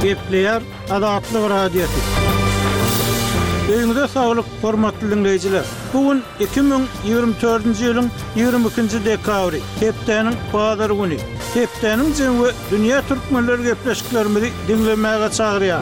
Gepleyer Adatlyk radiosu. Öňüňizde saglyk, hormatly dinleyijiler. Bugün 2024-nji ýylyň 22-nji dekabry, hepdeniň bazar güni. Hepdeniň jemgy dünýä türkmenleri gepleşiklerimizi dinlemäge çagyrýar.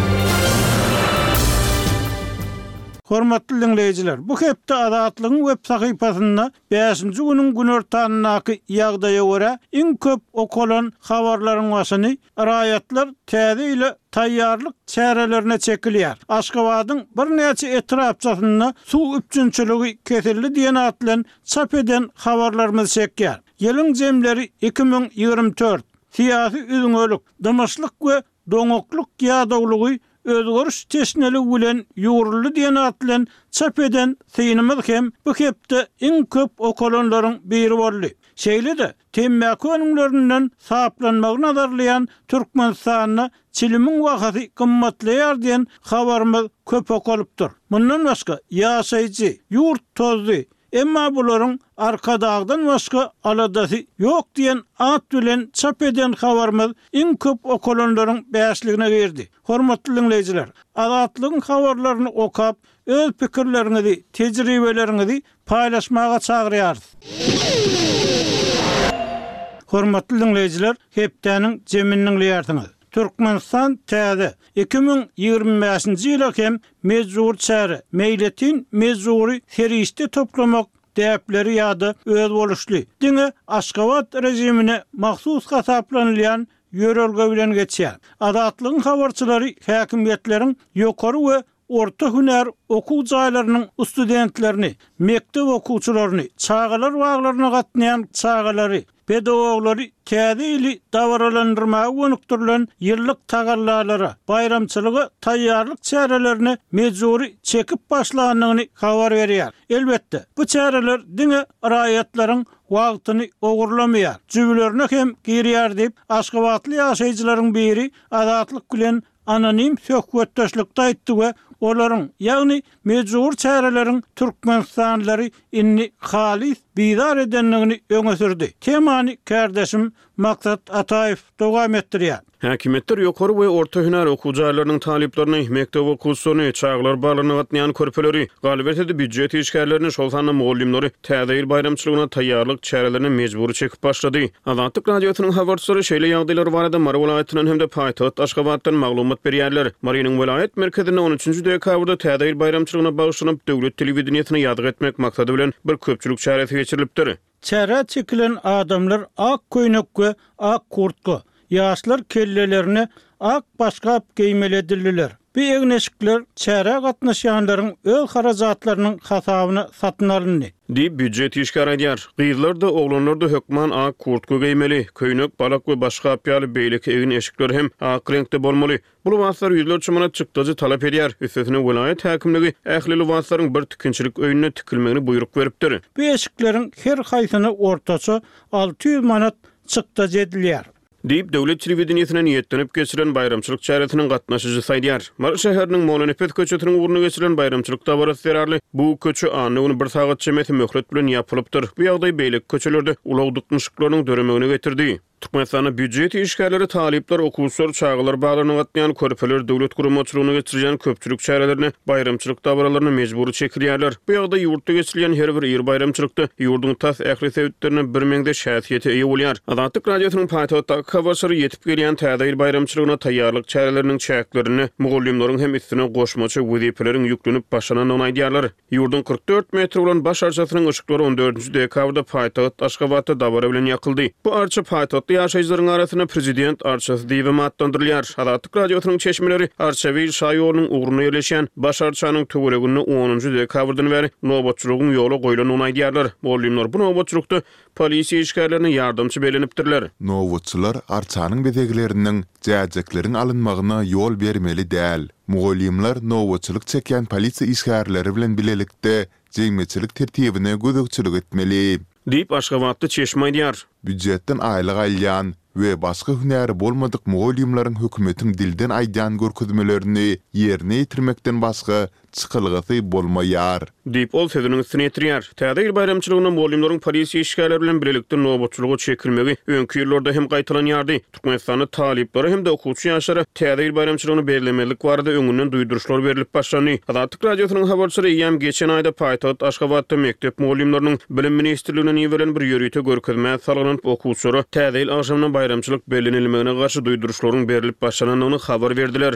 Hormatly dinleyijiler, bu hepde Adatlygyň web sahypasynda 5-nji günüň günortanynaky ýagdaýa görä iň köp okulan habarlaryň başyny raýatlar täze ile taýýarlyk çärelerine çekilýär. Aşgabatyň bir näçe etrapçasynda suw üçünçüligi kesildi diýen atlan çap eden habarlarymyz çekýär. Ýylyň jemleri 2024. Siýasy üzüňölik, dymaşlyk we doňoklyk ýa-daglygy özgörüş teşneli bilen ýuruldy diýen atlan çap eden synymyz hem bu hepde iň köp okulanlaryň biri boldy. Şeýle-de temmäki önümlerinden saplanmagy nazarlayan Türkmenistanyny çilimiň wagty gymmatlaýar diýen habarymyz köp okulypdyr. Mundan başga ýaşaýjy, ýurt tozdy, emma bularyň arka dagdan başga aladasy ýok diýen at bilen çap eden habarymyz iň köp okulanlaryň bäşligine girdi. Hormatly dinleyijiler, Adatlygyň habarlaryny okap, öz pikirleriňizi, tejribeleriňizi paýlaşmaga çagyrýar. Hormatly dinleyijiler, hepdeniň jeminiň ýartyňyz. Türkmenistan täze 2025-nji ýyla hem mezur çäre, meýletin mezuri serişde toplamak däpleri ýa-da öz boluşly. Diňe Aşgabat rejimine mahsus hasaplanylýan ýörelge bilen geçýär. Adatlygyň habarçylary häkimiýetleriň ýokary we orta hüner okuw jaýlarynyň studentlerini, mektep okuwçylaryny, çağalar waglaryna gatnaýan çağalary, pedagogları täze ili dawralandyrmaga gönükdirilen ýyllyk tagallara, bayramçylyga taýýarlyk çärelerini mejburi çekip başlanyny habar berýär. Elbetde bu çäreler diňe raýatlaryň wagtyny ogurlamaýar, jübilerini hem girýär diýip Aşgabatly ýaşaýjylaryň biri Adatlyk bilen anonim söhbetdeşlikde aýtdy we olaryň, ýagny mejbur çäreleriň Türkmenistanlary inni halis bidar edenligini öňe sürdi. Temany kardeşim Maksat Ataýew dowam etdirýär. Häkimetler ýokary we orta hüner okuwjaýlarynyň talyplaryny, mektep okuwçylaryny, çağlar barlaryna gatnaýan körpeleri, galibetde büdjet işgärlerini, şol sanly muallimleri täze ýyl bayramçylygyna taýýarlyk çärelerini mejburi çekip başlady. Adatlyk radiosynyň habarçylary şeýle ýagdaýlar barada Mara welaýatynyň hemde paýtagat Aşgabatdan maglumat berýärler. Marynyň welaýat merkezinde 13-nji dekabrda täze ýyl bayramçylygyna bagyşlanyp döwlet telewizionyny ýadyr etmek maksady bilen bir köpçülük çäresi geçirilipdir. Çäre çekilen adamlar ak köýnek we ak kurtga, ýaşlar kellelerini ak başgap giýmeledildiler. Bu egneşikler çäre gatnaşýanlaryň öz harajatlarynyň hasabyny satyn alyndy. Diýip büdjet işgär edýär. Gyzlar da oglanlar da hökman ak kurtga giýmeli, köýnek, balak we başga apýaly beýleki egin eşikler hem ak reňkde bolmaly. Bu lewaslar ýüzlerçe manat çykdyjy talap edýär. Üstesine welaýat häkimligi ähli lewaslaryň bir tükinçilik öýüne tükilmegini buyruk beripdir. Bu eşikleriň her haýsyny ortaça 600 manat çykdyjy edilýär. Diýip döwlet telewizionyna niýetlenip geçiren bayramçylyk çäresiniň gatnaşyjy saýdýar. Mara şäheriniň Molenepet köçetiniň uruny geçiren bayramçylyk dabarasy berýärli. Bu köçü anyny bir sagat çemeti möhlet bilen ýapylypdyr. Bu ýagdaý beýlek köçelerde ulagdyknyşyklarynyň döremegine getirdi. Türkmenistanyň büdjet işgärleri talyplar, okuwçylar, çağlar baglaryna gatnaýan körpeler döwlet guramaçylygyna geçirýän köpçülük çärelerini, bayramçylyk dabaralaryny mejburi çekilýärler. Bu ýagdaý ýurtda geçirilýän her bir ýyl bayramçylykda ýurduň tas ähli sebäplerine bir meňde şäsiýeti eýe bolýar. Adatlyk radiosynyň paýtagatdaky habarçylary ýetip gelýän täze ýyl bayramçylygyna taýýarlyk çäreleriniň çäklerini mugallimlaryň hem üstüne goşmaçy wezipeleriň ýüklenip başlananyny aýdýarlar. Ýurdun 44 metr bolan baş arçasynyň ışıklary 14-nji dekabrda paýtagat Aşgabatda dabara bilen ýakyldy. Bu arça paýtagat ýaşaýjylaryň arasyna prezident arçasy diýip atlandyrylýar. Adatlyk radiosynyň çeşmeleri Arçawy şaýorunyň ugruna ýerleşen baş arçanyň töweregini 10-njy dekabrdan beri nowbatçylygyň ýoly goýulanyny aýdýarlar. Muallimler bu nowbatçylykda polisiýa işgärlerine ýardamçy belenipdirler. Nowbatçylar arçanyň bezeglerinden jäjeklerin alynmagyna ýol bermeli däl. Muallimler nowbatçylyk çekýän polisiýa işgärleri bilen bilelikde jeňmeçilik tertibine gözükçülük etmeli. Diýip Aşgabatda çeşme aýdýar. Büdjetden aýlyk alýan we başga hünäri bolmadyk Moğolyumlaryň hökümetiň dilden aýdan görkezmelerini ýerine ýetirmekden başga çykylgyzy bolmaýar. Diýip ol sözüniň üstüne ýetirýär. Täze ýyl bayramçylygyna Moğolyumlaryň polisiýa işgärleri bilen birlikde nowatçylygy çekilmegi öňki ýyllarda hem gaýtalanýardy. Türkmenistanyň talipleri hem de okuwçy ýaşary täze ýyl bayramçylygyny bellemelik barada öňünden duýduruşlar berilip başlandy. Azatlyk radiosynyň habarçylary ýam geçen aýda paýtagat Aşgabatda mekdep Moğolyumlarynyň bilim ministrliginiň ýewelen bir ýörüýte görkezmä saralanyp okuwçylary täze ýyl agşamyň bayramçylyk bellenilmegine garşy duýduruşlaryň berilip başlananyny habar berdiler.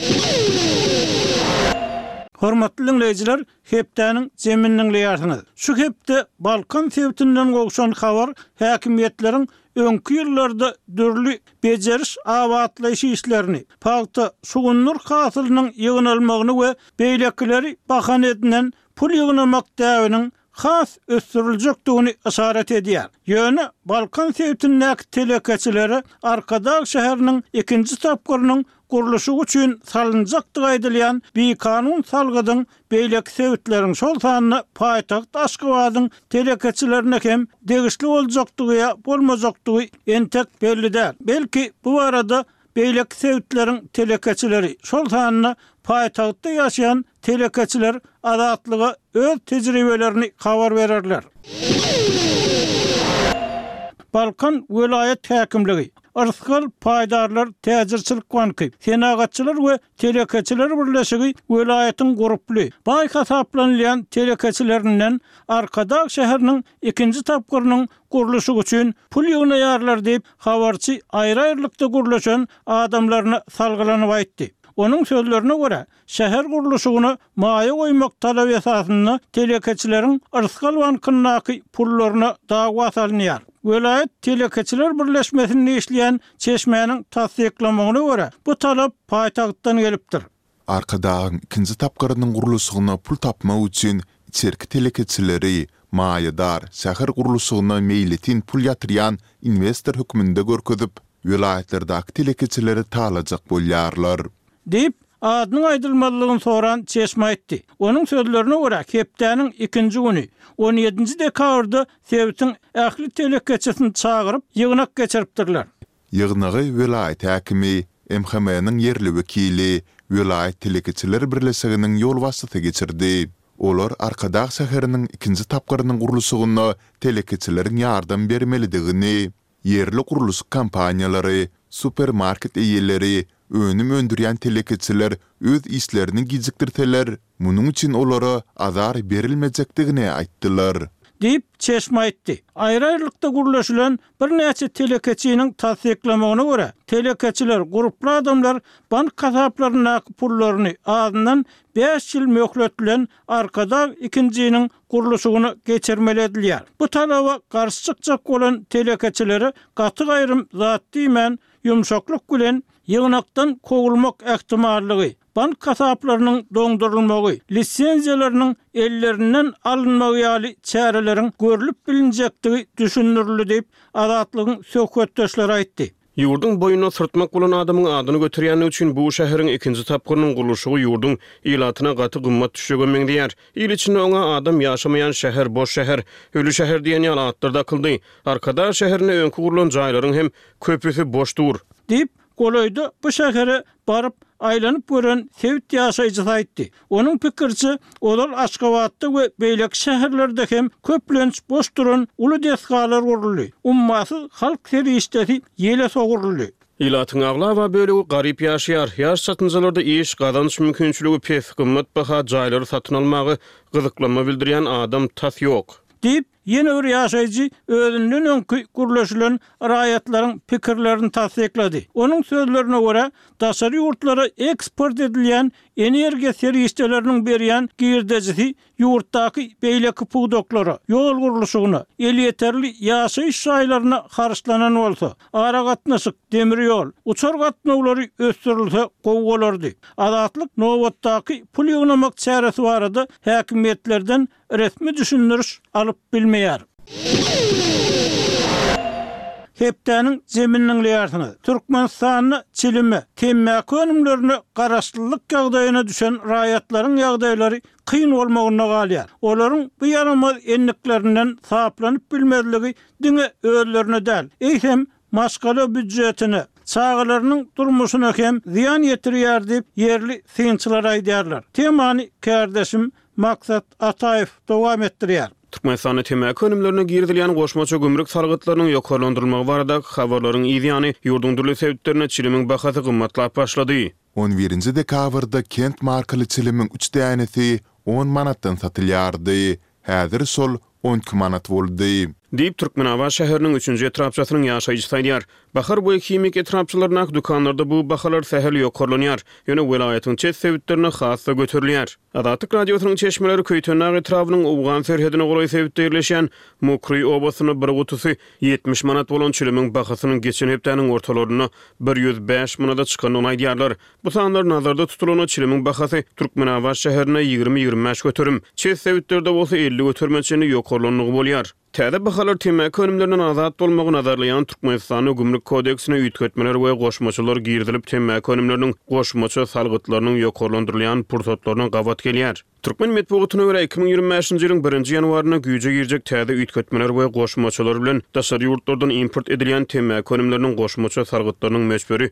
Hormatly dinleyijiler, hepdäniň zemininiň ýartyny. Şu hepde Balkan sewtinden gowşan habar häkimetleriň öňki ýyllarda dürli bejeriş awatlaýyş işlerini, paýta sugunur hasylynyň ýygnalmagyny we beýlekleri bahan edilen pul ýygnamak däwiniň has ösdüriljekdigini işaret edýär. Ýöne Balkan sewtindäki telekeçileri Arkadağ şäheriniň ikinji tapgyrynyň guruluşy üçin salynjakdygy aýdylýan bir kanun salgydyň beýlek sewtleriň şol sanyny paýtagt Aşgabatyň telekeçilerine hem degişli boljakdygy ýa bolmajakdygy entek belli däl. Belki bu arada beýlek sewtleriň telekeçileri şol sanyny paýtagtda ýaşaýan telekeçiler adatlyga öz tejribelerini habar bererler. Balkan Vilayet Häkimligi Arskal paýdarlar täzirçilik banky, senagatçylar we telekeçiler birleşigi vilayatyň guruply baý hasaplanýan telekeçilerinden Arkadağ şäheriniň ikinji tapgyrynyň guruluşy üçin pul ýygnaýarlar diýip habarçy aýry-aýrylykda gurulşan adamlaryna salgylanyp aýtdy. Onun sözlerine göre şäher guruluşyny maýa goýmak talap esasyny telekeçileriň Arskal bankynyň pullaryna dawa salynýar. Vilayet telekeçiler birleşmesinde işleyen çeşmenin tasdiklamagyna göre bu talap paýtagtdan gelipdir. Arkadağın ikinji tapgyrynyň guruluşyna pul tapmak üçin içerki telekeçileri maýadar şäher guruluşyna meýletin pul ýatyrýan investor hökmünde görkezip vilayetlerdäki telekeçileri talajak bolýarlar. Deyip adynyň aýdylmalygyny soran çeşme aýtdy. Onun sözlerine göre hepdäniň ikinji güni 17 dekabrda sewtiň ähli telekeçisini çagyryp ýygnak geçiripdirler. Ýygnagy vilayet häkimi MHM-niň ýerli wekili vilayet telekeçiler birleşiginiň ýol wasyty geçirdi. Olar Arkadağ şäheriniň ikinji tapgyrynyň guruluşyna telekeçileriň ýardam bermelidigini, ýerli guruluş kampaniýalary, supermarket eýelleri, önüm öndürýän telekeçiler öz işlerini gijikdirseler, munyň üçin olara azar berilmejekdigini aýtdylar. Deyip çeşme aýtdy. Aýry-aýrylykda gurulşylan bir näçe telekeçiniň tasdiklamagyna göre telekeçiler gruply adamlar bank kasaplaryna pullaryny adyndan 5 ýyl möhlet bilen Arkadağ ikinciniň gurulşygyny geçirmeli edilýär. Bu talaba garşy çykjak bolan telekeçileri gaty gaýrym zatdy men ýumşaklyk bilen ýygnakdan kogulmak ähtimallygy, bank kasaplarynyň doňdurulmagy, lisensiýalarynyň ellerinden alınmagy ýaly çäreleriň görülüp bilinjektigi düşünürildi diýip Azatlygyň söhbetdeşleri aýtdy. Ýurdun boyuna sırtmak bolan adamyň adyny götürýän üçin bu şäheriň ikinji tapgyrynyň gurulşy ýurdun ilatyna gaty gymmat düşýän meňdäýär. İl içinde oňa adam ýaşamayan şäher, boş şäher, ölü şäher diýen ýaly atlar dakyldy. Arkada şäherine öňkü gurulan jaýlaryň hem köpüsi boşdur. Diýip goloýda bu şähere baryp aýlanyp gören sewt ýaşaýjy aýtdy. Onuň pikirçi, olar Aşgabatda we beýlek şäherlerde hem köplenç boş duran uly desgalar guruldy. Ummasy halk serişdesi ýele soguruldy. İlatyň aglawa bölegi garyp ýaşaýar. Ýaş satynjalarda iş gazanyş mümkinçiligi pes, gymmat baha jaýlary satyn almagy gyzyklanma bildirýän adam tas ýok. Deyip ýene bir ýaşaýjy özünden öňkü gurulşylan raýatlaryň pikirlerini tasdiklady. Onuň sözlerine göre daşary ýurtlara eksport edilýän energiýa serýişleriniň berýän girdejisi ýurtdaky beýleki puwdoklara, ýol gurulşygyna, el ýeterli ýaşaýyş şaýlaryna harçlanan bolsa, ara gatnaşyk, demir ýol, uçar gatnawlary ösdürilse gowy bolardy. Azatlyk nowatdaky pul ýygnamak çäresi barada häkimetlerden resmi düşündürüş alyp bilmeýär. Hepdäniň zemininiň ýartyny, Türkmenistanyny çilimi, temmäki önümlerini garaşlylyk ýagdaýyna düşen raýatlaryň ýagdaýlary kıyın bolmagyna galýar. Olaryň bu yaramaz enliklerinden saplanyp bilmezligi diňe özlerine däl. Eýsem maskala büdjetini, çağılarının durmuşuna hem ziyan yetirýär diýip yerli synçylar aýdýarlar. Temany kardeşim Maksat Ataev dowam etdirýär. Türkmenistan temäki önümlerine girdilýän goşmaça gümrük salgytlarynyň ýokarlandyrylmagy barada habarlaryň ýa-ni ýurdun durly sebäplerine çilimin bahasy gymmatlap başlady. 11 dekabrda kent markaly çilimin 3 dänesi 10 manatdan satylýardy. Häzir sol 12 manat boldy. Diýip Türkmenaba şäheriniň 3-nji etrapçasynyň ýaşaýjy saýdýar. Bahar boýy kimik etrapçylaryna dukanlarda bu bahalar sähel ýokarlanýar. Ýöne welaýatyň çet sebäplerine hassa göterilýär. Adatyk radiosynyň çeşmeleri Köýtönäg etrabynyň Owgan serhedine goly sebäpde ýerleşen Mokry obasyny bir gutusy 70 manat bolan çilimiň bahasynyň geçen hepdeniň ortalaryna 105 manata çykanlygyny aýdýarlar. Bu sanlar nazarda tutulan çilimiň bahasy Türkmenaba şäherine 20-25 göterim. Çet sebäplerde bolsa 50 götermeçini ýokarlanlygy bolýar. Täze bahalar temäki önümlerinden azat bolmagy nazarlayan Türkmenistanyň Gümrük kodeksine üýtgetmeler we goşmaçylar girdilip temäki önümleriniň goşmaça salgytlarynyň ýokarlandyrylýan pursatlaryna gawat gelýär. Türkmen medeniýetine görä 2025-nji ýylyň 1-nji ýanwaryna güýje girjek täze üýtgetmeler we goşmaçylar bilen daşary ýurtlardan import edilýän temäki önümleriniň goşmaça salgytlarynyň meşberi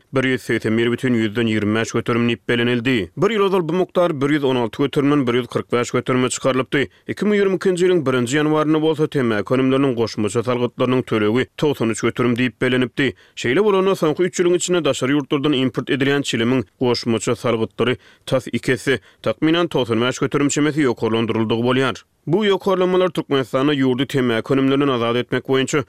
181,25 göterim nip belenildi. Bir ýyl ozal bu mukdar 116 göterimden 145 göterime çykarlypdy. 2022-nji ýylyň 1-nji ýanwaryna bolsa temäki önümleriniň goşmaça salgytlarynyň töregi 93 göterim diýip belenipdi. Şeýle bolany soňky 3 ýylyň içinde daşary ýurtlardan import edilýän çilimiň goşmaça salgytlary tas ikesi takminan 95 göterimçemesi ýokarlandyryldygy bolýar. Bu ýokarlanmalar Türkmenistanyň ýurdu temäki önümlerinden azat etmek boýunça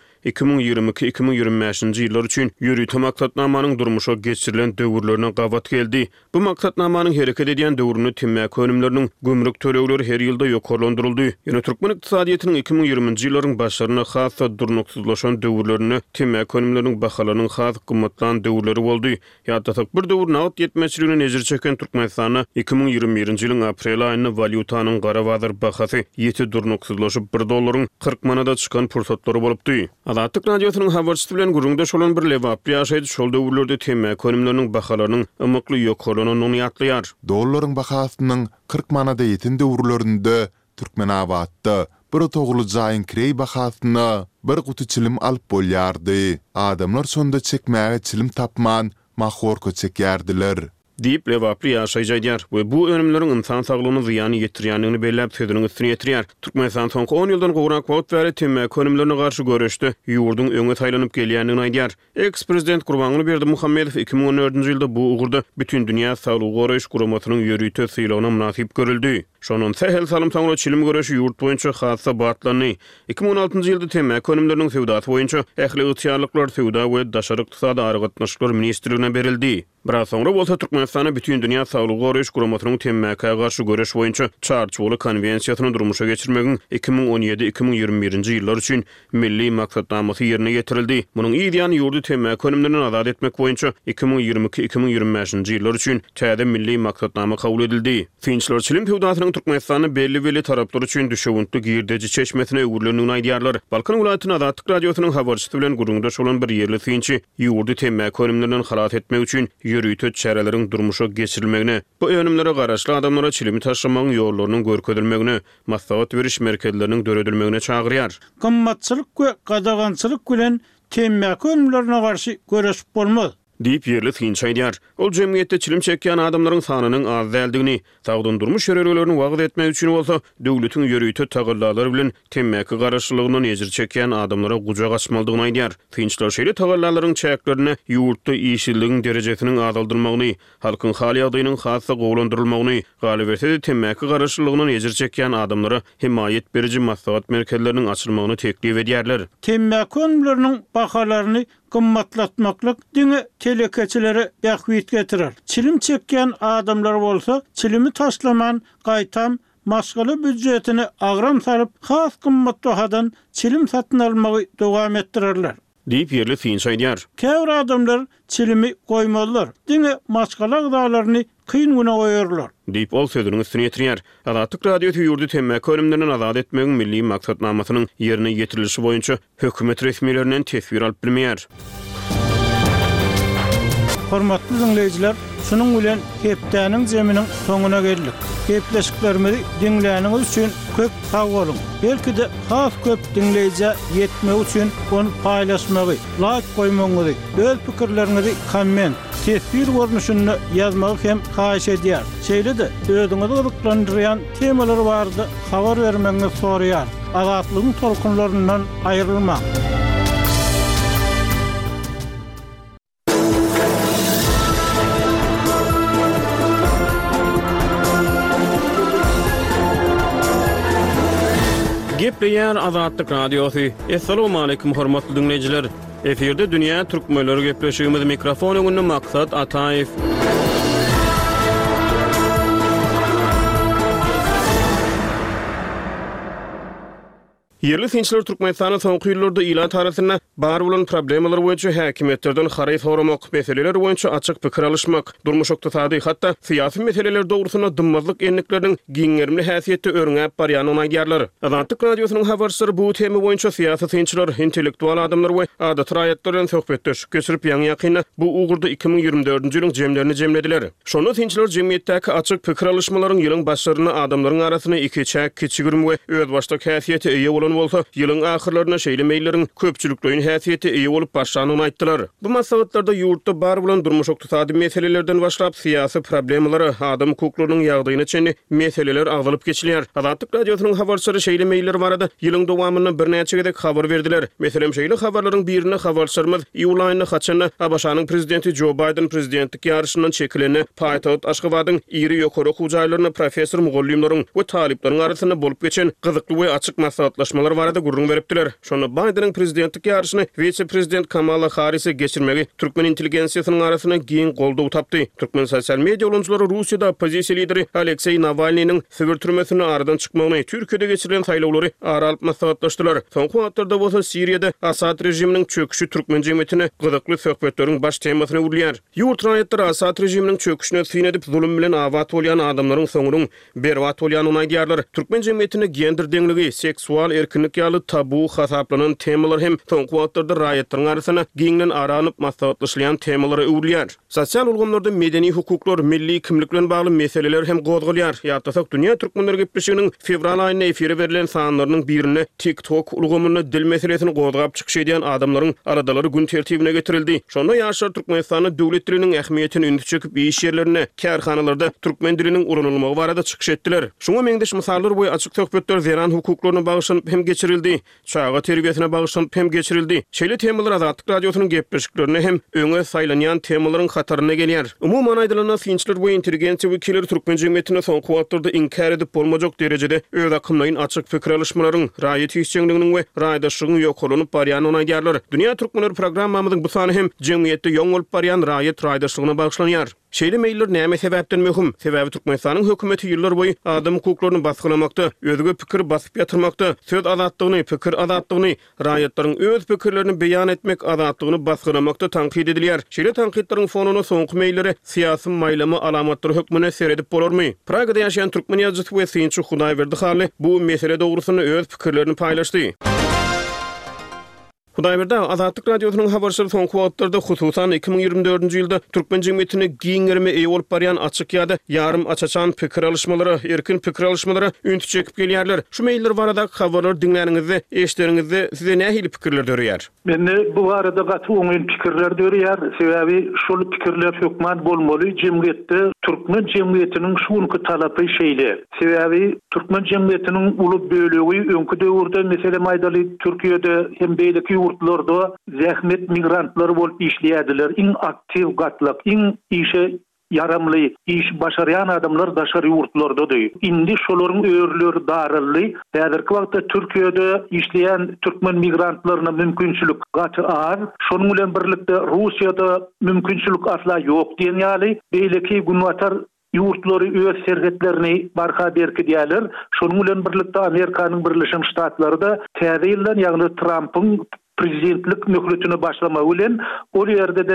2022-2025-nji ýyllar üçin ýürüýte maksatnamanyň durmuşa geçirilen döwürlerine gawat geldi. Bu maksatnamanyň hereket edýän döwrüni temäki önümleriniň gümrük tölegleri her ýylda ýokarlandyryldy. Ýöne Türkmen ykdysadyýatynyň 2020-nji ýyllaryň başlaryna hassa durnuksuzlaşan döwürlerini temäki önümleriniň bahalarynyň has gymmatlan döwürleri boldy. Ýa-da bir döwür nağd ýetmeçiligine nezir çeken Türkmenistany 2021-nji ýylyň aprel aýyny valyutanyň gara bazar bahasy ýeti durnuksuzlaşyp $1 40 manada çykan pursatlary bolupdy. Adatyk radiosynyň habarçysy bilen guruldaş bolan bir lewaply ýaşaýdy şol döwürlerde temäki önümleriniň bahalarynyň ymykly ýokarlanyny ýatlaýar. $1 bahasynyň 40 manada ýeten döwürlerinde Türkmenabatda bir togly jaýyn krey bahasyny bir guty çilim alyp bolýardy. Adamlar sonda çekmäge çilim tapman mahorka çekýärdiler. Diýip lewaply ýaşaýjydýar we bu önümleriň insan saglygyny ziýany ýetirýändigini belläp sözüniň üstüne ýetirýär. Türkmenistan soňky 10 ýyldan gowrak wagt bäri temäki önümlerine garşy görüşde ýurdun öňe taýlanyp gelýändigini aýdýar. Eks-prezident Gurbanguly Berdimuhammedow 2014-nji ýylda bu ugurda bütün dünýä saglygy goraýyş guramatynyň ýörüýte sylawyna munasip görüldi. Şonun sähel salymsaňla çilim görüşi ýurt boýunça hassa batlany. 2016-njy ýylda temäki önümleriniň sewdasy boýunça ähli ýetýärlikler sewda we daşary ykdysady argatnaşyklar ministrligine berildi. Biraz soňra bolsa Türkmenistana bütün dünýä saglygy goraýyş guramatynyň temäki garşy görüş boýunça çarçyly konwensiýasyny durmuşa geçirmegiň 2017-2021-nji ýyllar üçin milli maksatnamasy ýerine getirildi. Munyň ideýany ýurdu temäki önümlerinden azat etmek boýunça 2022-2025-nji ýyllar üçin täze milli maksatnama kabul edildi. Finçler çilim sewdasynyň Türkmenistany belli taraplar üçin düşewüntli girdeji çeşmesine öwürlendigini aýdýarlar. Balkan welaýatynyň Adatyk radiosynyň habarçysy bilen guruldaş bolan bir ýerli finçi ýurdu temäki önümlerinden halat etmek üçin ýürüýte çäreleriň durmuşa geçirilmegine, bu önümlere garaşly adamlara çilimi taşımagyň ýollarynyň görkezilmegine, maslahat beriş merkezleriniň döredilmegine çagyrýar. Gymmatçylyk we gadagançylyk bilen temäki önümlerine garşy görüş bolmaz. Diýip ýerli finçi aýdýar. Ol jemgyýetde çilim çekýän adamlaryň sanynyň az däldigini, sagdyn durmuş ýörelerini wagt etmek üçin bolsa, döwletiň ýörüýte tagallary bilen temäki garaşlygyny nezir çekýän adamlara gujak açmalydygyny aýdýar. Finçler şeýle tagallaryň çäklerini ýurtda ýeşilligiň derejesini azaldyrmagyny, halkyň hali ýagdaýynyň hassa gowlandyrylmagyny, galiberse temäki garaşlygyny nezir çekýän adamlara himayet beriji maslahat merkezleriniň açylmagyny teklip edýärler. Temäki önümleriniň bahalaryny gymmatlatmaklyk diňe telekeçilere ýahwit getirer. Çilim çekýän adamlar bolsa, çilimi taşlaman, gaýtam, maskala büdjetini agram salyp, has gymmat bahadan çilim satyn almagy dowam etdirerler. Diýip ýerli finçi aýdýar. Käwr adamlar çilimi goýmalylar. Diňe maskala gydalaryny kyn güne goýarlar. Diýip ol sözüniň üstüne ýetirýär. Adatyk radiosyny ýurdu temäki önümlerinden azat etmegiň milli maksatnamasynyň ýerine ýetirilişi boýunça hökümet resmiýetlerinden tesbir alyp bilmeýär. Hormatly dinleýijiler, Şunun bilen hepdäniň jeminiň soňuna geldik. Hepleşiklerimizi dinläniňiz üçin köp sag bolun. Belki de has köp dinleýije ýetmek üçin onu paýlaşmagy, like goýmaňyzy, öz pikirleriňizi komment, tesbir görnüşünde ýazmagy hem haýyş edýär. Şeýle-de özüňizi gyzyklandyrýan temalar bardy, habar bermeňizi soraýar. Azatlygyň tolkunlaryndan aýrylmak. Gepleýär Azatlyk Radiosy. Assalamu alaykum hormatly dinleýijiler. Eferde dünýä türkmenleri gepleşigimiz mikrofon öňünde maksat Ataýew. Yerli tinçler Türkmenistanyň soňky ýyllarda ýylan tarasyna bar bolan problemler boýunça häkimetlerden haray soramak, meseleler boýunça açyk pikir alışmak, durmuş ykdysady hatda syýasy meseleler dogrusyna dymmazlyk enlikleriniň giňermli häsiýeti öňäp barýan onaýdýarlar. Azatlyk radiosynyň habarçylary bu tema boýunça syýasy tinçler, intellektual adamlar we adat raýatlaryň söhbetleşip geçirip ýa-ni ýakyna bu ugurda 2024-nji ýylyň jemlerini jemlediler. Şonu tinçler jemgyýetdäki açyk pikir alışmalaryň ýylyň başlaryny adamlaryň arasyna iki çäk kiçigirm we öz başlyk häsiýeti eýe bolan bolsa, ýylyň ahyrlaryna şeýle meýillerin köpçülikliň häsiýeti eýe bolup başlanyny aýtdylar. Bu maslahatlarda ýurtda bar bolan durmuş ykdysady meselelerden başlap syýasy problemlary, adam hukuklarynyň ýagdaýyna çenli meseleler agdalyp geçilýär. Azatlyk radiosynyň habarçylary şeýle meýiller barada ýylyň dowamyny bir näçe gedek habar berdiler. Meselem şeýle habarlaryň birini habarçylarymyz ýylaýyny haçany Abaşanyň prezidenti Joe Biden prezidentlik ýarşyndan çekileni paýtagat Aşgabatyň iri ýokary hujaýlaryny professor mugallimlaryň we talipleriň arasyna bolup geçen gyzykly we açyk maslahatlaşmalar barada gurrun beripdiler. Şonu Biden'ın prezidentlik ýarşyny vice-prezident Kamala Harris'e geçirmegi Türkmen intelligensiýasynyň arasyna giň goldaw tapdy. Türkmen sosial media ulanjylary Russiýada opozisiýa lideri Aleksey Navalnyň Sibir türmesine aradan çykmagyny, Türkiýede geçirilen saýlawlary ara alyp maslahatlaşdylar. Soňky wagtlarda bolsa Siriýada Asad rejiminiň çöküşi Türkmen jemgyýetine gyzykly söhbetleriň baş temasyna urilýär. Ýurt raýatlar Asad rejiminiň çöküşine syn edip zulüm bilen awat bolýan adamlaryň soňunyň berwat bolýanyny aýdýarlar. Türkmen jemgyýetine gender deňligi, seksual erkinlik ýaly tabu hasaplanan temalar hem soňky wagtlarda raýatlaryň arasyna giňden aranyp maslahatlaşýan temalary urilýär. Sosial ulgamlarda medeni hukuklar, milli kimlik bilen bagly meseleler hem gozgulýar. Ýa-da dünýä türkmenleri gepleşiginiň fevral aýyna efire berilen sanlarynyň birine TikTok ulgamyny dil meselesini gozgap çykyş edýän adamlaryň aradalary gün tertibine getirildi. Şonda ýaşar Türkmenistanyň döwlet diliniň ähmiýetini ündü çekip iş ýerlerine, kärhanalarda türkmen diliniň ulanylmagy barada çykyş etdiler. Şoňa meňdeş misallar boýunça açyk söhbetler zeran hukuklaryna bagyşanyp hem geçirildi. Çağa terbiyesine bagyşanyp hem geçirildi. Şeýle temalar Azatlyk radiosynyň gepleşiklerini hem öňe saýlanýan temalaryň hataryna gelýär. Umumyň aýdylanan tinçler we intelligensiýa wekilleri Türkmen jemgyýetine soňky wagtlarda inkar edip bolmajak derejede öz akymlaryň açyk pikir alışmalaryň raýat işçiliginiň we raýatdaşlygyň ýokalanyp barýanyny aýdýarlar. Dünýä türkmenleri programmamyzyň bu sany hem jemgyýetde ýoň bolup barýan raýat raýatdaşlygyna baglanýar. Şeýle meýiller näme sebäpden möhüm? Sebäbi Türkmenistanyň hökümeti ýyllar boýy adam hukuklaryny basgylamakda, özüge pikir basyp ýatyrmakda, söz azatlygyny, pikir azatlygyny, raýatlaryň öz pikirlerini beýan etmek azatlygyny basgylamakda tanqid edilýär. Şeýle tanqidleriň fonuny soňky meýilleri syýasy maýlama alamatlary hökmüne seredip bolarmy? Pragada ýaşaýan türkmen ýazgysy we synçy Hudaýberdi Hally bu mesele dogrusyna öz pikirlerini paýlaşdy. Hudaýberde Azatlyk radiosynyň habarçylary soňky wagtlarda hususan 2024-nji ýylda türkmen jemgyýetine giňerme eýe bolup barýan açyk ýa-da ýarym açaçan pikir alışmalary, erkin pikir alışmalary üntü çekip gelýärler. Şu meýiller barada habarlar dinläniňizde, eşitleриňizde size nähili pikirler dörýär? Menne bu arada gaty oňun pikirler dörýär. Sebäbi şol pikirler hökman bolmaly. Jemgyýetde türkmen jemgyýetiniň şuňky talapy şeýle. Sebäbi türkmen jemgyýetiniň uly bölegi öňkü döwürde meselem aýdaly Türkiýede hem beýleki ýurtlarda zähmet migrantlar bolup işleýärdiler. Iň aktiv gatlyk, iň işe yaramly, iş başaryan adamlar daşary ýurtlardadyr. Indi şolaryň öýrleri daryldy. Häzirki wagtda Türkiýede işleýän türkmen migrantlaryna mümkinçilik gaty ar. Şonuň bilen birlikde Russiýada mümkinçilik asla ýok diýen ýaly beýleki günwatar ýurtlary öz serhetlerini barha berkidýärler. Şonuň bilen birlikde Amerikanyň Birleşik Ştatları da täze ýyldan ýagny Trump'yň prezidentlik möhletini başlama bilen o ýerde de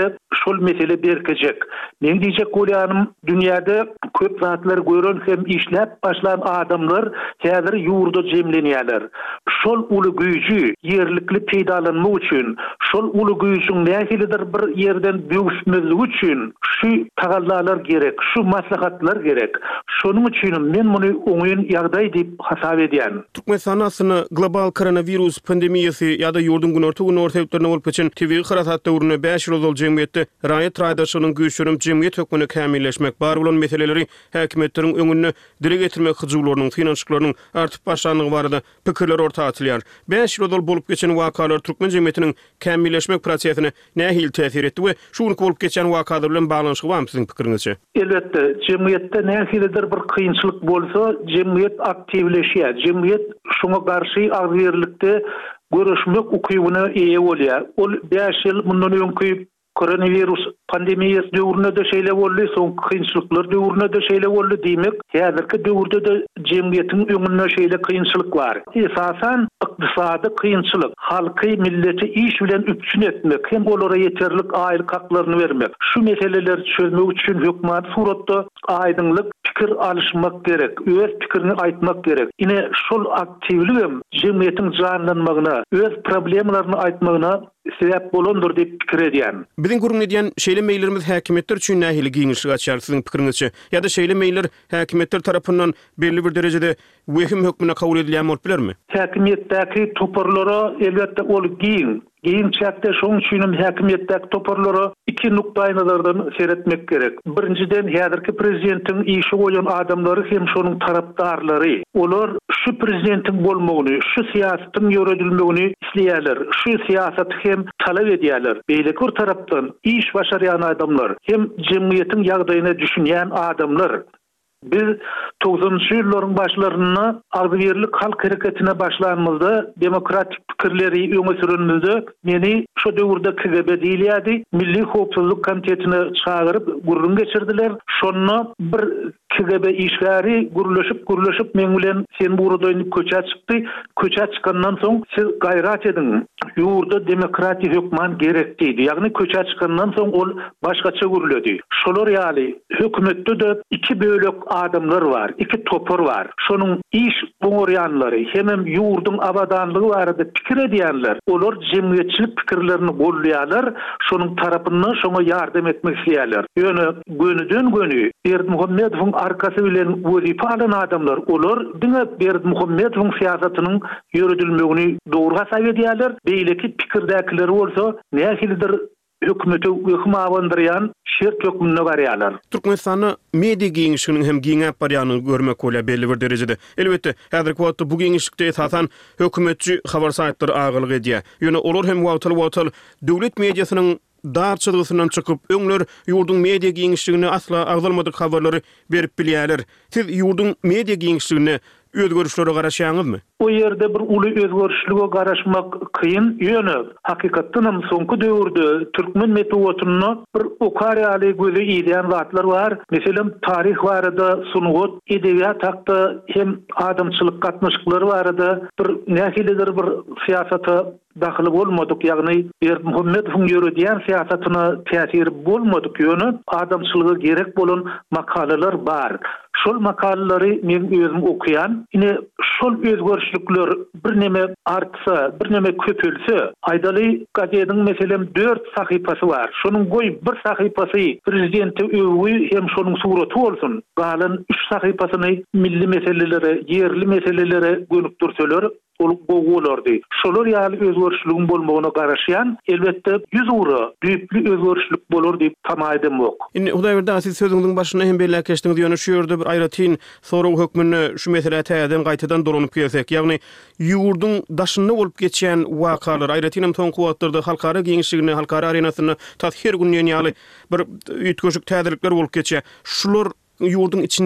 şol mesele berkejek. Men diýjek bolýanym, dünýäde köp zatlar gören hem işläp başlan adamlar häzir ýurda jemlenýärler. Şol uly güýjü yerlikli peýdalanma üçin, şol uly güýjüň nähilidir bir ýerden büyüsmezlik üçin şu tagallalar gerek, şu maslahatlar gerek. Şonuň üçin men muny oňyň ýagdaý diýip hasap edýän. Türkmenistan aslında global koronavirus pandemiyası ýa-da ýurdun gün ortaýyklaryna bolup geçen TV haratat döwrüne 5 ýyl bol jemgyýetde raýat raýdaşynyň güýçlerini jemgyýet hökmüne kämilleşmek bar bolan meseleleri häkimetleriň öňüne dile getirmek hyjyklarynyň, finansiýaklarynyň artyp başlandygy barada pikirler ortaga atylýar. 5 ýyl bolup geçen wakalar türkmen jemgyýetiniň kämilleşmek prosesine nähili täsir etdi we şunu bolup geçen wakalar bilen baglanşygy barmy siziň pikiriňizçe? Elbetde, jemgyýetde nähilidir bir kynçylyk bolsa, jemgyýet aktivleşýär. Jemgyýet şoňa garşy agyrlykda görüşmek ukybyna eýe bolýar. Ol 5 ýyl mundan öňki koronavirus pandemiýasy döwründe de şeýle boldy, soň kynçylyklar döwründe de şeýle boldy diýmek, häzirki döwürde de jemgyýetiň öňünde şeýle kynçylyk bar. Esasan ykdysady kynçylyk, halky milleti iş bilen üpçün etmek, hem olara ýeterlik aýlyk haklaryny bermek. Şu meseleleri çözmek üçin hökümet suratda aýdynlyk pikir alışmak gerek, öz pikirini aýtmak gerek. Ine şol aktivligim jemgyýetiň janlanmagyna, öz problemlaryny aýtmagyna sebäp bolandyr diýip pikir edýän. Biziň gurun edýän şeýle meýillerimiz häkimetler üçin nähili giňişlik açar siziň pikiriňizçe? Ýa-da şeýle meýiller häkimetler tarapyndan belli bir derejede wehim hökmüne kabul edilýän bolup bilermi? Häkimetdäki toparlara elbetde ol giň. Giň çäkde şoň üçin häkimetdäki toparlara iki nukdaýlardan seretmek gerek. Birinciden häzirki prezidentiň işi goýan adamlary hem şonuň tarapdarlary. Olar şu prezidentiň bolmagyny, şu siýasatyň ýöredilmegini isleýärler. Şu siýasaty hem talap edýärler. Beýleki bir tarapdan iş başarýan adamlar hem jemgyýetiň ýagdaýyna düşünýän adamlar. Biz 90-njy ýyllaryň başlaryny agyrlyk halk hereketine başlanmazda demokratik pikirleri öňe sürünmezde meni şu döwürde KGB diýilýärdi. Milli Howpsuzlyk Komitetine çağırıp gurrun geçirdiler. Şonu bir KGB işgäri guruluşyp men bilen sen burada köçä çykdy. Köçä çykandan soň siz gaýrat edin. Ýurda demokratik hökman gerek diýdi. Ýagny köçä çykandan soň ol başgaça guruldy. Şolar ýaly hökümetde de iki bölek adamlar var, iki topar var. Şonuň iş boňarýanlary hem ýurdun abadanlygy barada pikir edýänler. Olar jemgyýetçilik pikirlerini gollaýarlar, şonuň tarapyndan şoňa ýardam etmek isleýärler. Ýöne gönüden Berdimuhammedowyň arkasy bilen wezife alan adamlar, olar diňe Berdimuhammedowyň siýasatynyň ýöredilmegini dogry hasap edýärler. Beýleki pikirdäkiler bolsa nähilidir hökümeti öküm avandıryan şert hökmüne barýarlar. Türkmenistany media giňişiginiň hem giňäp barýanyny görmek bolýar belli bir derejede. Elbetde häzirki wagtda bu giňişlikde esasan hökümetçi habar saýtlary agylyk edýär. Ýöne olar hem wagtal döwlet mediasynyň darçylygyndan çykyp öňler ýurdun media giňişligine asla agdalmadyk habarlary berip bilýärler. Siz ýurdun media giňişligine özgörüşlere garaşýaňyzmy? O ýerde bir uly özgörüşlige garaşmak kıyın. Ýöne hakykatdan soňky döwürde türkmen metowatyny bir okaryaly gözi ýeýän zatlar bar. Meselem tarih barada, sunugat, edebiýat hakda hem adamçylyk gatnaşyklary barada bir nähilidir bir siýasata daxil bolmadyk, ýagny Berdimuhammedowyň ýöredýän siýasatyna täsir bolmadyk ýöne adamçylyga gerek bolan makalalar bar. Şol makalary men özüm okuyan, ine şol özgörüşlükler bir neme artsa, bir neme köpülse, aýdaly gazetiň meselem 4 sahypasy bar. Şonuň goý bir sahypasy prezidenti öwü hem şonuň suraty bolsun. Galan 3 sahypasyny milli meselelere, yerli meselelere gönükdirseler, ol goýulardy. Şolar ýaly özgörüşlügiň bolmagyna garaşýan, elbetde 100 ura düýpli özgörüşlük bolar diýip tamaýdym ok. Indi Hudaýberdi siz sözüňiň başyna hem belli geçdiňiz ýöne şu ýerde bir aýratyn soraw hökmüne şu mesele täzeden gaýtadan dolanyp gelsek, ýagny ýurdun daşynda bolup geçýän wakalar aýratyn soňky wagtlarda halkara giňişligine, halkara arenasyna taýyr günýän ýaly bir ýetgeşik täzelikler bolup geçýär. Şular ýurdun içinde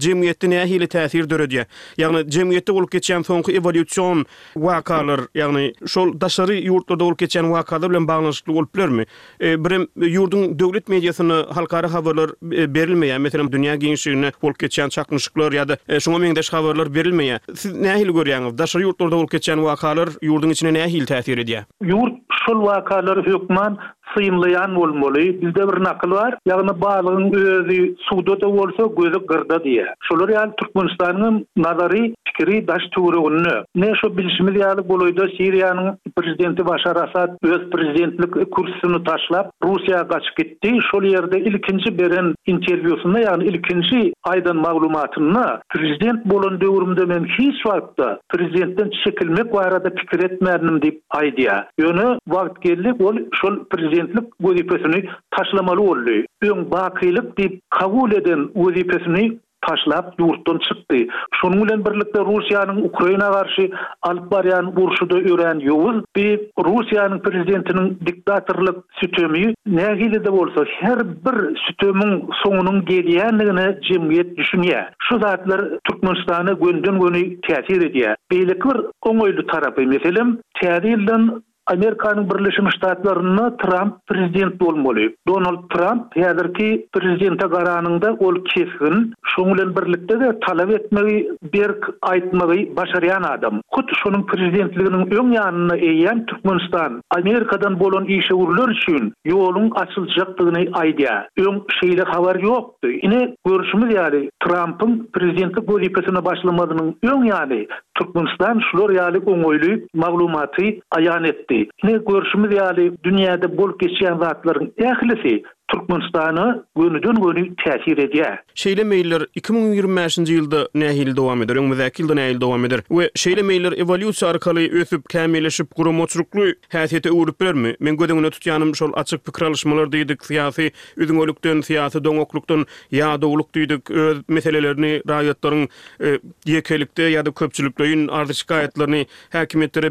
cemiyetde nähili täsir döredýär. Ýagny cemiyetde bolup geçen soňky evolýusiýon wakalar, ýagny şol daşary ýurtlarda bolup geçen wakalar bilen baglanşykly bolup bilermi? Birim ýurdun döwlet mediasyny halkara habarlar berilmeýär. Meselem dünýä gençligine bolup geçen çakmışyklar ýa-da şoňa meňdeş habarlar berilmeýär. Siz nähili görýäňiz? Daşary ýurtlarda bolup geçen wakalar ýurdun içine nähili täsir edýär? Ýurt şol wakalary hökman sıyımlayan olmaly. Bizde bir nakıl var. Ýagny balygyň özü suwda da bolsa gözü gyrda diye. Şolar ýaly Türkmenistanyň nazary pikiri daş tuğrugyny. Ne şo bilişimiz ýaly boloýda Siriýanyň prezidenti Başar Asad öz prezidentlik kursyny taşlap Russiýaga gaçyp gitdi. Şol ýerde ilkinji beren interwýusynda ýagny ilkinji aýdan maglumatyny prezident bolan döwrümde men hiç wagtda prezidentden çekilmek barada pikir etmädim diýip aýdýar. Ýöne wagt geldi ol şol prezidentlik wezipesini taşlamaly boldy. Öň bakylyk diýip kabul eden wezipesini taşlap ýurtdan çykdy. Şonuň bilen birlikde Russiýanyň Ukraina garşy alyp barýan urşuda ören ýowuz bir Russiýanyň prezidentiniň diktatorlyk sütemi nähili de bolsa her bir sütemiň soňunyň gelýänligini jemgyýet düşünýär. Şu zatlar Türkmenistany gönden-göne täsir edýär. Beýleki bir oňoýly tarapy meselem täzirden Amerikanyň Birleşmiş Ştatlaryna Trump prezident bolmaly. Donald Trump häzirki prezidente garanyňda ol keskin, şoň bilen birlikde de talap etmegi, berk aýtmagy başarýan adam. Hut şonuň prezidentliginiň öň ýanyna eýen Türkmenistan Amerikadan bolan işgörler üçin ýoluň açyljakdygyny aýdýar. Öň şeýle habar ýokdy. Ine görüşimiz ýaly Trump'yň prezidentlik wezipesine başlamadynyň öň ýaly Türkmenistan şular ýaly oňoýly maglumaty aýan etdi. Ne görüşimiz ýaly dünýäde bolup geçýän zatlaryň ählisi Türkmenistany gönüden-göne täsir edýär. Şeýle meýiller 2025-nji ýylda nähili dowam eder, öňümizäki ýylda nähili dowam eder. We şeýle meýiller evolýusiýa arkaly ösüp kämilleşip guramaçrykly häsiýete urup bermi? Men gödüňine tutýanym şol açyk pikir alışmalar diýdik, syýasy üzüňölükden, syýasy doňoklukdan ýa-dowluk diýdik, öz meselelerini raýatlaryň ýekelikde ýa-da köpçüliklerin ardy şikaýetlerini häkimetlere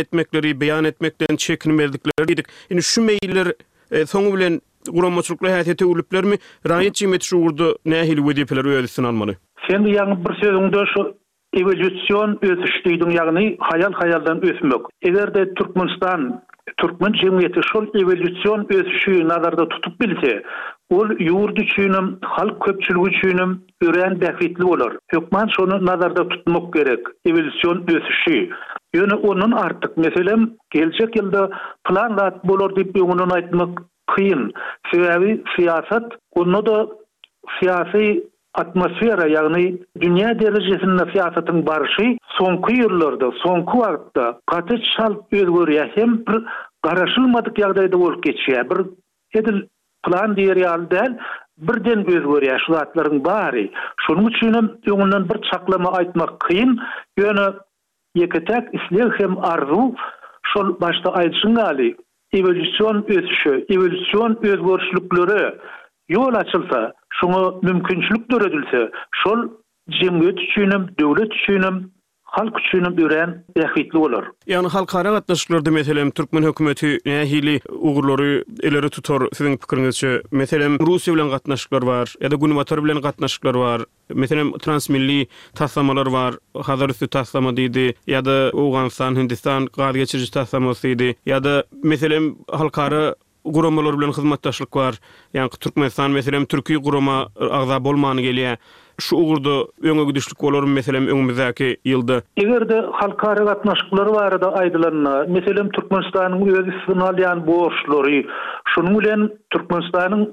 beýan etmekden çekinmezlikleri diýdik. Indi şu meýiller soňu bilen guramaçrykly häsiýete uluplarmy raýat jemgyýeti şu urda nähili wezipeler öýdüsini almaly. Sen ýa-ni bir sözüňde şu evolýusiýon ösüş diýdiň, ýagny hayal-hayaldan ösmek. Egerde Türkmen jemgyýeti şol evolýusiýon ösüşi nazarda tutup bilse, ol ýurt üçin, halk köpçüligi üçin ören bähitli bolar. Hökman şonu nazarda tutmak gerek. Evolýusiýon ösüşi. Ýöne onun artyk meselem geljek ýylda planlat bolar diýip öňünden aýtmak kıyın. Sebebi siyaset, onu da siyasi atmosfera, yani dünya derejesinde siyasetin barışı sonku yıllarda, sonku wagtda katı şalt özgörýär, hem bir garaşylmadyk ýagdaýda bolup geçýär. Bir edil plan diýer ýalda birden özgörýär şu zatlaryň bary. Şonuň üçin öňünden bir çaklama aýtmak kıyın. Ýöne ýeketek isleg hem arzu şol başda aýdyşyň gali. Evolýusiýon ösüşi, evolýusiýon özgörüşlikleri ýol açylsa, şoňa mümkinçilik döredilse, şol jemgyýet üçin, döwlet üçin, halk üçin ören bähitli bolar. Ýani halkara gatnaşyklarda meselem Türkmen hökümeti nähili ugurlary eleri tutar siziň pikiriňizçe? Meselem Russiýa bilen gatnaşyklar bar, ýa-da Günbatar bilen gatnaşyklar bar. Meselem transmilli taslamalar bar, hazır üstü taslama diýdi, ýa-da Awganistan, Hindistan gady geçiriji taslamasy diýdi, ýa-da meselem halkara guramalar bilen hyzmatdaşlyk bar. Ýani Türkmenistan meselem Türkiýe gurama agza bolmany gelýär. Şu ugurda öňe gidişlik bolar meselem öňümüzdäki ýylda. Egerde halkara gatnaşyklar barada aýdylanna, meselem Türkmenistanyň öz istinalyan borçlary, şonuň bilen Türkmenistanyň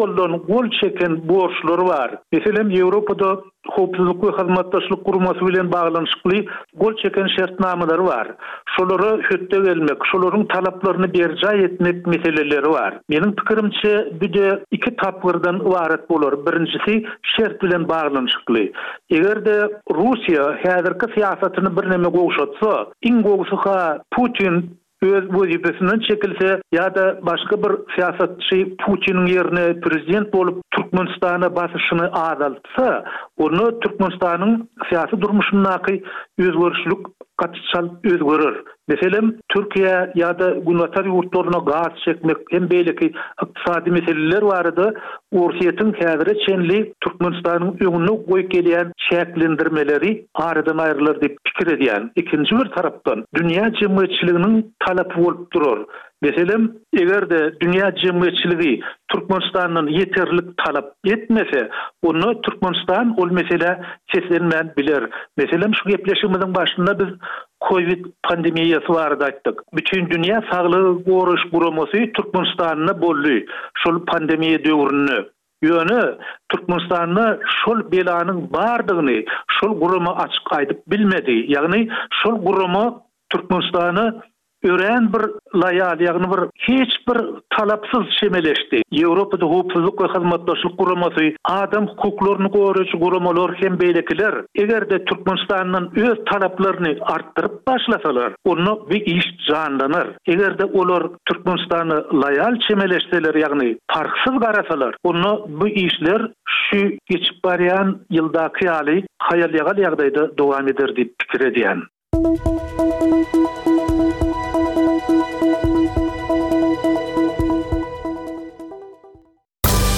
gol çeken borçlary bar. Meselem Ýewropada howpsuzlyk we hyzmatdaşlyk gurmasy bilen baglanşykly gol çeken şertnamalar bar. Şolary hötte gelmek, şolaryň talaplaryny berjay etmek meseleleri bar. Meniň pikirimçe büde iki tapgyrdan ibaret bolar. Birincisi şert bilen baglanşykly. Egerde Russiýa häzirki siýasatyny bir neme gowşatsa, iň gowşuha Putin öz wezipesinden çekilse ýa-da başga bir siýasatçy Putiniň ýerine prezident bolup Türkmenistana basyşyny azaltsa, onu Türkmenistanyň siýasy durmuşyndaky özgörüşlik gaçsal özgörür. Meselem Türkiye ýa-da Günwatar ýurtlaryna gaz çekmek hem beýleki ykdysady meseleler barada Ursiýetin häzire çenli Türkmenistanyň öňüne goýup gelýän şäklendirmeleri aradan aýrylar diýip pikir edýän. Ikinji bir tarapdan dünýä jemgyýetçiliginiň talapy bolup durar. Meselem egerde dünýä jemgyýetçiligi Türkmenistanyň ýeterlik talap etmese, onu Türkmenistan ol mesele çeşlenmän biler. Meselem şu gepleşigimiziň başynda biz Covid pandemiýasy barada aýtdyk. Bütün dünýä saglygy goruş guramasy Türkmenistanyna boldy. Şol pandemiýa döwründe ýöne Türkmenistanyna şol belanyň bardygyny şol gurama açyk aýdyp bilmedi. Ýagny şol gurama Türkmenistany ören bir layal, ýagny bir hiç bir talapsyz şemeleşdi. Ýewropada hukuklyk we hyzmatdaşlyk guramasy, adam hukuklaryny goraýjy guramalar hem beýlekiler, egerde Türkmenistanyň öz talaplaryny artdyryp başlasalar, onu bir iş janlanar. Egerde olar Türkmenistany layal şemeleşseler, ýagny farksız garasalar, onu bu işler şu geçip barýan ýyldaky ýaly hayal ýagal ýagdaýda dowam eder diýip pikir edýän.